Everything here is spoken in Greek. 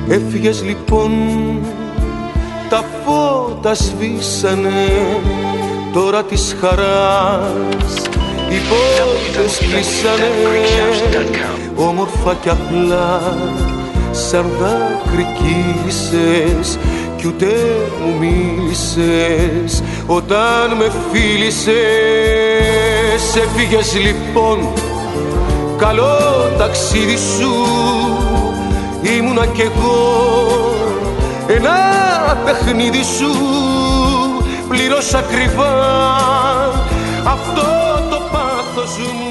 Έφυγες λοιπόν, τα φώτα σβήσανε, τώρα της χαράς οι πόρτες κλείσανε. Όμορφα κι απλά σαν δάκρυ κύλησες κι ούτε μου μίλησες όταν με φίλησες. Έφυγες λοιπόν, καλό ταξίδι σου, ήμουνα κι εγώ ένα παιχνίδι σου. Πλήρωσα ακριβά αυτό το πάθος μου.